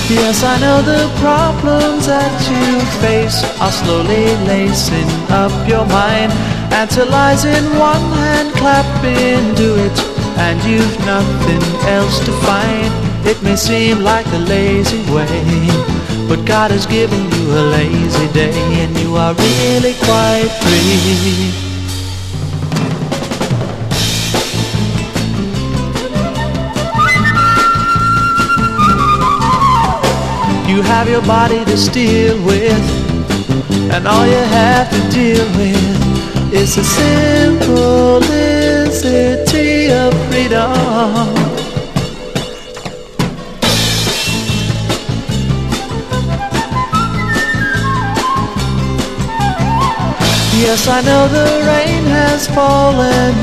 Yes, I know the problems that you face are slowly lacing up your mind. Answer lies in one hand, clap into it, and you've nothing else to find. It may seem like a lazy way, but God has given you a lazy day, and you are really quite free. You have your body to steal with, and all you have to deal with is the simplicity of freedom. Yes, I know the rain has fallen